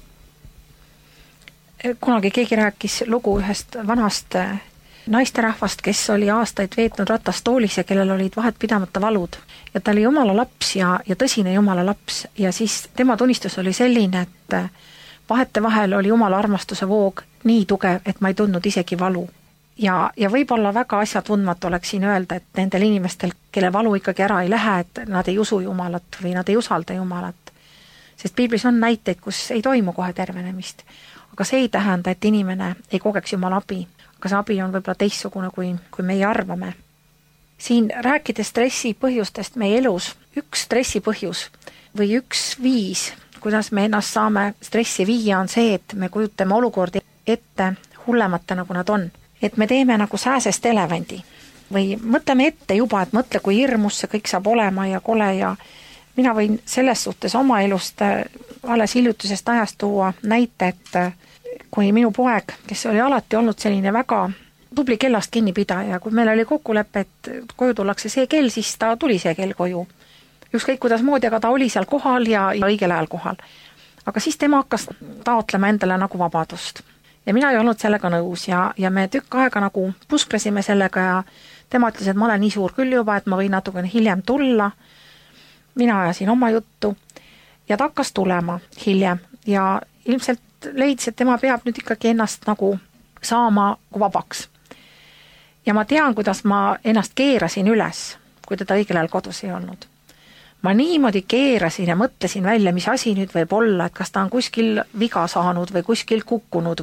Kunagi keegi rääkis lugu ühest vanast naisterahvast, kes oli aastaid veetnud ratastoolis ja kellel olid vahet pidamata valud. Ja ta oli Jumala laps ja tõsine Jumala laps ja siis tema tunnistus oli selline, et vahete vahel oli Jumala armastuse voog nii tugev, et ma ei tundnud isegi valu. Ja võib-olla väga asjatundmatu oleks siin öelda, et nendel inimestel, kelle valu ikkagi ära ei lähe, et nad ei usu Jumalat või nad ei usalda Jumalat. Sest Piiblis on näiteid, kus ei toimu kohe tervenemist. Aga see ei tähenda, et inimene ei kogeks Jumala abi. Aga see abi on võib-olla teistsugune, kui meie arvame. Siin rääkides stressi põhjustest meie elus, üks stressi põhjus või üks viis, kuidas me ennast saame stressi viia, on see, et me kujutame olukordi ette hullemata, nagu nad on. Et me teeme nagu sääsest elevandi või mõtleme ette juba, et mõtle, kui hirmus see kõik saab olema ja kole ja mina võin selles suhtes oma elust alles hiljutisest ajast tuua näite, et kui minu poeg, kes oli alati olnud selline väga tubli kellast kinnipidaja, kui meil oli kokkulepe, et koju tullakse see kell, siis ta tuli see kell koju. Ükskõik kuidas moodi, aga ta oli seal kohal ja õigel ajal kohal. Aga siis tema hakkas taotlema endale nagu vabadust. Ja mina ei olnud sellega nõus ja me tükk aega nagu pusklesime sellega ja tema ütles, et ma olen nii suur küll juba, et ma võin natukene hiljem tulla. Mina ajasin oma juttu ja ta hakkas tulema hiljem ja ilmselt leidis, et tema peab nüüd ikkagi ennast nagu saama vabaks. Ja ma tean, kuidas ma ennast keerasin üles, kui teda õigel ajal kodus ei olnud. ma niimoodi keerasin ja mõtlesin välja, mis asi nüüd võib olla, et kas ta on kuskil viga saanud või kuskil kukkunud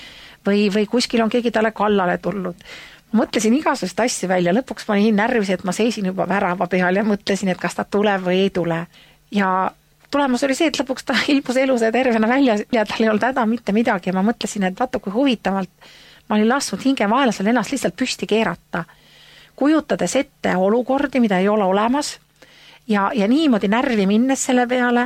või kuskil on keegi talle kallale tulnud. Mõtlesin igasugust asju välja, lõpuks ma nii närvis, et ma seisin juba värava peal ja mõtlesin, et kas ta tuleb või ei tule. Ja tulemus oli see, et lõpuks ta ilmus elus ja tervena välja ja tal ei olnud häda mitte midagi ja ma mõtlesin, et vaata kui huvitavalt ma olin lasknud hingevaenlasel ennast lihtsalt püsti keerata, kujutades ette olukordi, mida ei ole olemas ja niimoodi närvi minnes selle peale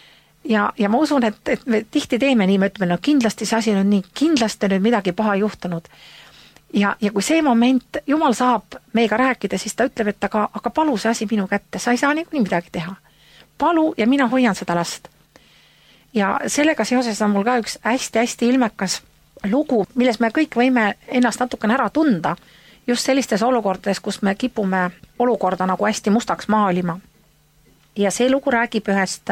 ja ma usun, et me tihti teeme nii, me ütleme, no kindlasti see asi on nii, kindlasti nüüd midagi paha juhtunud. Ja kui see moment, Jumal saab meiega rääkida, siis ta ütleb, et aga palu see asi minu kätte, sa ei saa nii midagi teha. Palu ja mina hoian seda last. Ja sellega seoses on mul ka üks hästi-hästi ilmekas lugu, milles me kõik võime ennast natukene ära tunda, just sellistes olukordades, kus me kipume olukorda nagu hästi mustaks maalima. Ja see lugu räägib ühest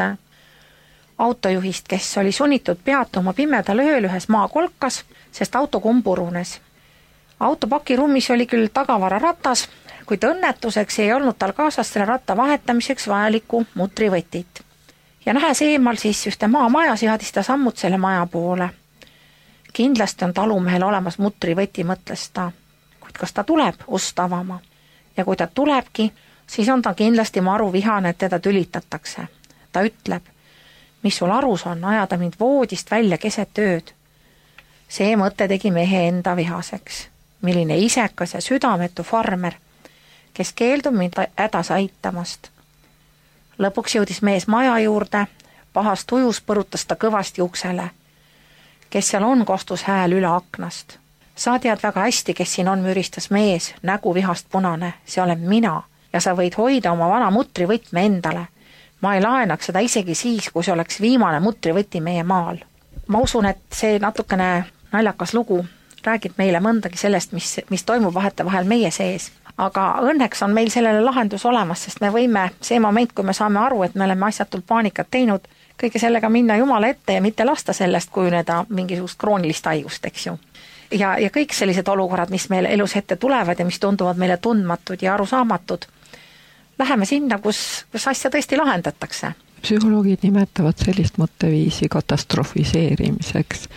autojuhist, kes oli sunnitud peatuma pimedal ööl ühes maakolkas, sest auto kumpurunes. Auto pakiruumis oli küll tagavararatas, kuid õnnetuseks ei olnud tal kaasas selle ratta vahetamiseks vajalikku mutrivõtit. Ja nähes eemal siis ühte maamaja, seadis ta sammud selle maja poole. Kindlasti on talumehel olemas mutrivõti, mõtles ta, kuid kas ta tuleb ust avama. Ja kui ta tulebki, siis on ta kindlasti maru vihane, et teda tülitatakse. Ta ütleb, mis sul arus on, ajada mind voodist välja keset ööd. See mõte tegi mehe enda vihaseks. Milline isekas ja südametu farmer, kes keeldub mind hädas aitamast. Lõpuks jõudis mees maja juurde, pahast ujus põrutas ta kõvasti uksele. Kes seal on, kostus hääl üle aknast. Sa tead väga hästi, kes siin on, müristas mees, nägu vihast punane, see olen mina ja sa võid hoida oma vana mutrivõtme endale. Ma ei laenaks seda isegi siis, kui see oleks viimane mutrivõti meie maal. Ma usun, et see natukene naljakas lugu räägib meile mõndagi sellest, mis toimub vahetevahel meie sees. Aga õnneks on meil sellele lahendus olemas, sest me võime see moment, kui me saame aru, et me oleme asjatult paanikat teinud, kõige sellega minna Jumala ette ja mitte lasta sellest kujuneda mingisugust kroonilist haigust, eks ju. Ja kõik sellised olukorrad, mis meil elus ette tulevad ja mis tunduvad meile tundmatud ja arusaamatud, läheme sinna, kus asja tõesti lahendatakse. Psühholoogid nimetavad sellist mõtteviisi katastrofiseerimiseks.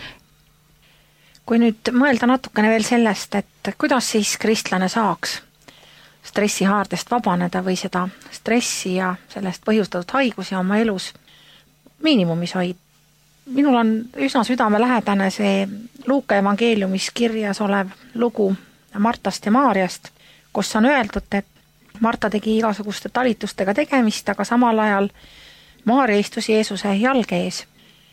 Kui nüüd mõelda natukene veel sellest, et kuidas siis kristlane saaks stressihaardest vabaneda või seda stressi ja sellest põhjustatud haigusi oma elus miinimumis hoida. Minul on üsna südamelähedane see Luuka evangeeliumis kirjas olev lugu Martast ja Maarjast, kus on öeldud, et Marta tegi igasuguste talitustega tegemist, aga samal ajal Maarja istus Jeesuse jalge ees.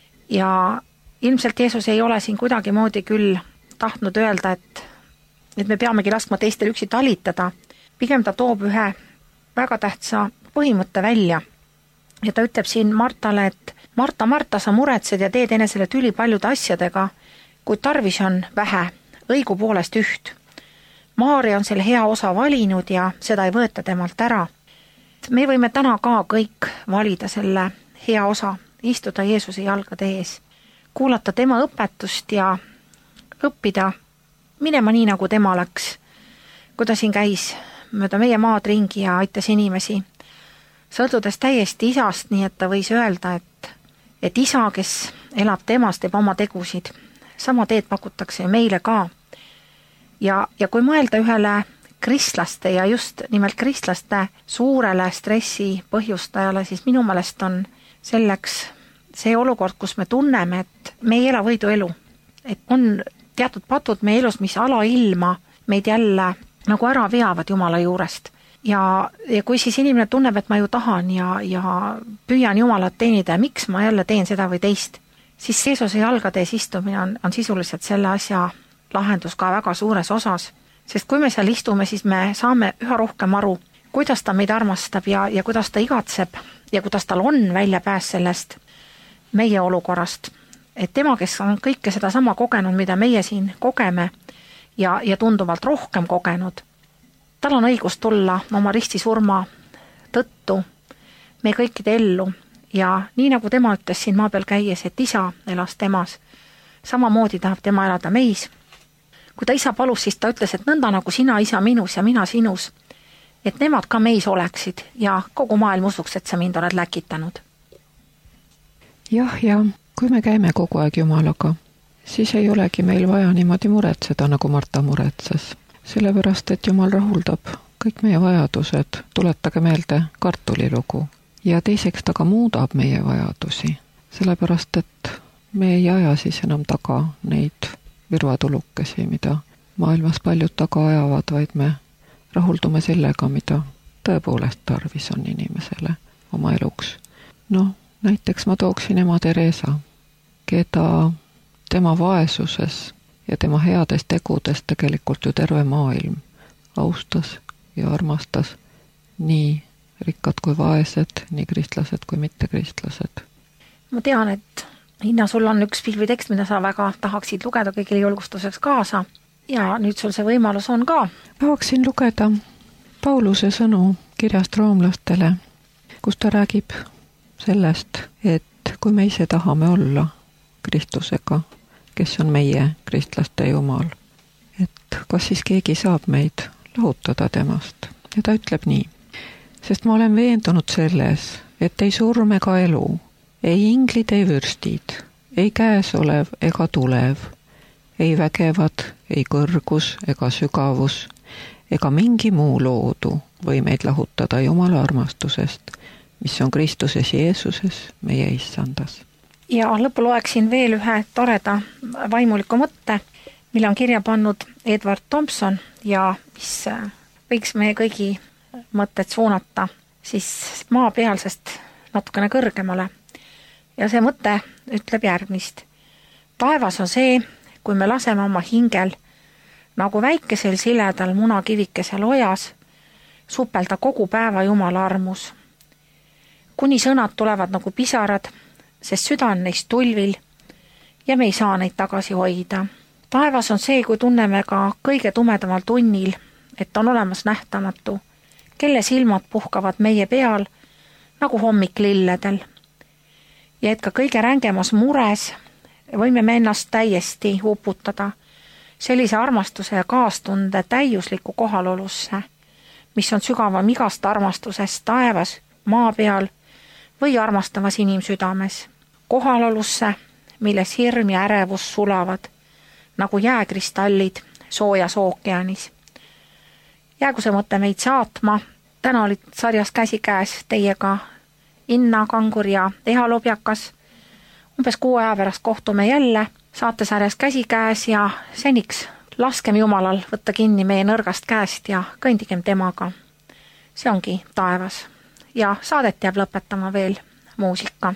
Ja ilmselt Jeesus ei ole siin kuidagi moodi küll tahtnud öelda, et me peamegi laskma teistel üksi talitada. Pigem ta toob ühe väga tähtsa põhimõtte välja. Ja ta ütleb siin Martale, et Marta, Marta, sa muretsed ja teed enesele tüli paljude asjadega, kuid tarvis on vähe, õigupoolest üht. Maarja on selle hea osa valinud ja seda ei võeta temalt ära. Me võime täna ka kõik valida selle hea osa, istuda Jeesuse jalgade ees, kuulata tema õpetust ja õppida minema nii, nagu tema läks, kui ta siin käis mööda meie maad ringi ja aitas inimesi, sõltudes täiesti isast, nii et ta võis öelda, et isa, kes elab temas, teeb oma tegusid. Sama teed pakutakse meile ka. Ja kui mõelda ühele kristlaste ja just nimelt kristlaste suurele stressi põhjustajale, siis minu meelest on selleks see olukord, kus me tunneme, et me ei ela võidu elu. Et on teatud patud meie elus, mis alailma meid jälle nagu ära veavad Jumala juurest. Ja kui siis inimene tunneb, et ma ju tahan ja püüan Jumalat teenida ja miks ma jälle teen seda või teist, siis Jeesuse jalgade ees istumine on sisuliselt selle asja lahendus ka väga suures osas. Sest kui me seal istume, siis me saame üha rohkem aru, kuidas ta meid armastab ja kuidas ta igatseb ja kuidas tal on väljapääs sellest meie olukorrast. Et tema, kes on kõike seda sama kogenud, mida meie siin kogeme ja tunduvalt rohkem kogenud, tal on õigus tulla oma ristisurma tõttu me kõikide ellu ja nii nagu tema ütles siin maa peal käies, et isa elas temas, samamoodi tahab tema elada meis. Kui ta isa palus, siis ta ütles, et nõnda nagu sina isa minus ja mina sinus, et nemad ka meis oleksid ja kogu maailm usuks, et sa mind oled läkitanud. Jah, ja kui me käime kogu aeg Jumalaga, siis ei olegi meil vaja niimoodi muretseda, nagu Marta muretses. Sellepärast, et Jumal rahuldab kõik meie vajadused, tuletage meelde kartulilugu. Ja teiseks ta ka muudab meie vajadusi, sellepärast, et me ei aja siis enam taga neid virvatulukesi, mida maailmas paljud taga ajavad, vaid me rahuldume sellega, mida tõepoolest tarvis on inimesele oma eluks. Näiteks ma tooksin ema Teresa, keda tema vaesuses ja tema heades tegudes tegelikult ju terve maailm austas ja armastas nii rikkad kui vaesed, nii kristlased kui mittekristlased. Ma tean, et Hinna, sul on üks pilvitekst, mida sa väga tahaksid lugeda kõigile julgustuseks kaasa ja nüüd sul see võimalus on ka. Tahaksin lugeda Pauluse sõnu kirjast roomlastele, kus ta räägib sellest, et kui me ise tahame olla Kristusega, kes on meie kristlaste Jumal, et kas siis keegi saab meid lahutada temast. Ja ta ütleb nii: sest ma olen veendunud selles, et ei surm ega elu, ei inglid, ei vürstid, ei käesolev ega tulev, ei vägevad, ei kõrgus ega sügavus, ega mingi muu loodu või meid lahutada Jumala armastusest, mis on Kristuses Jeesuses, meie issandas. Ja lõppu loeksin veel ühe toreda vaimuliku mõtte, mille on kirja pannud Edward Thompson ja mis võiks meie kõigi mõtted suunata siis maapealsest natukene kõrgemale. Ja see mõte ütleb järgmist. Taevas on see, kui me laseme oma hingel nagu väikesel siledal munakivikesel ojas supelda kogu päeva Jumala armus. Kuni sõnad tulevad nagu pisarad, sest süda on neist tulvil ja me ei saa neid tagasi hoida. Taevas on see, kui tunneme ka kõige tumedamal tunnil, et on olemas nähtamatu, kelle silmad puhkavad meie peal nagu hommik lilledel. Ja et ka kõige rängemas mures võime me ennast täiesti uputada sellise armastuse ja kaastunde täiusliku kohalolusse, mis on sügavam igast armastusest taevas, maa peal või armastavas inimsüdames. Kohalolusse, milles hirm ja ärevus sulavad nagu jääkristallid soojas ookeanis. Jäägu see mõte meid saatma. Täna olid sarjas Käsikäes teiega Inna Kangur ja Eha Lobjakas. Umbes 6 aja pärast kohtume jälle saatesarjas Käsikäes ja seniks laskem Jumalal võtta kinni meie nõrgast käest ja kõndigem temaga. See ongi taevas. Ja saadet jääb lõpetama veel muusika.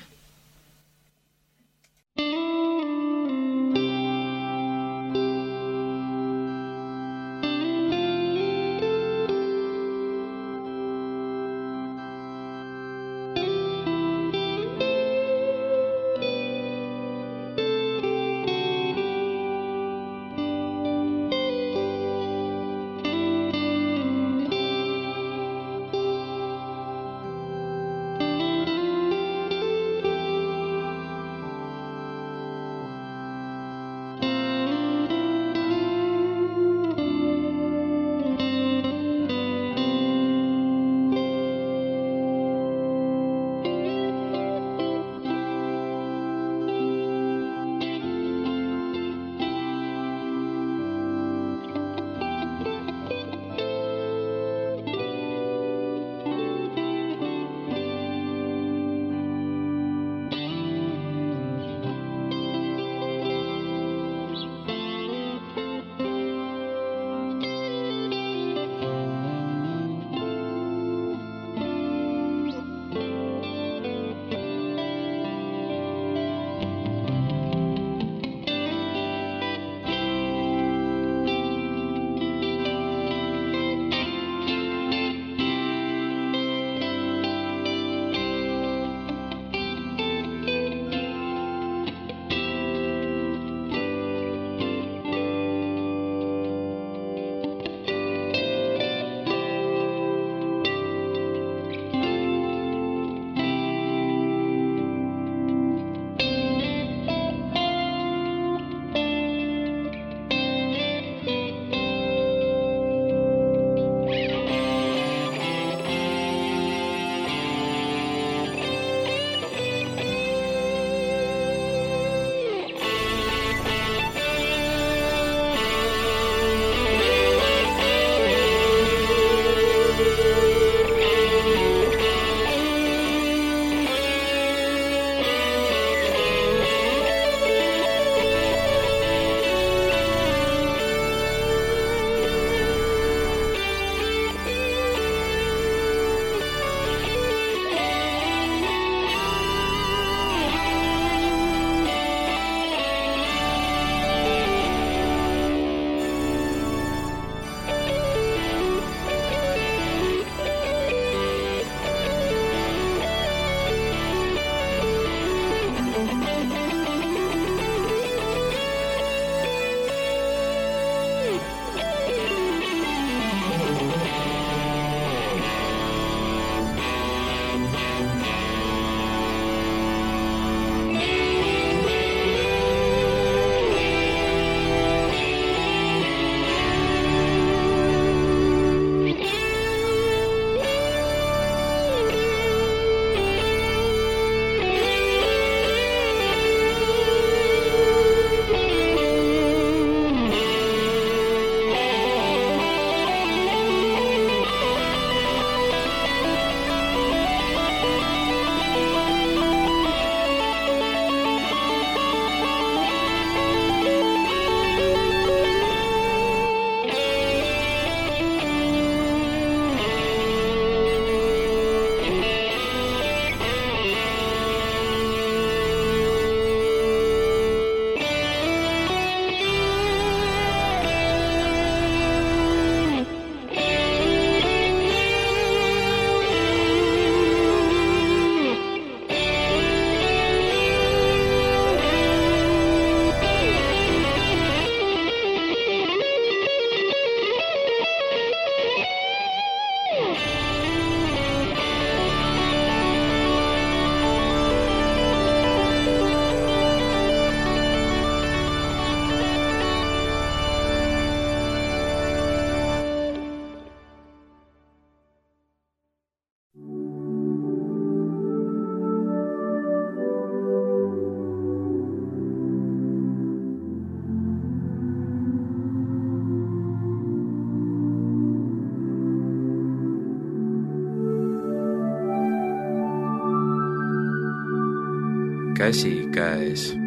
käsikäes.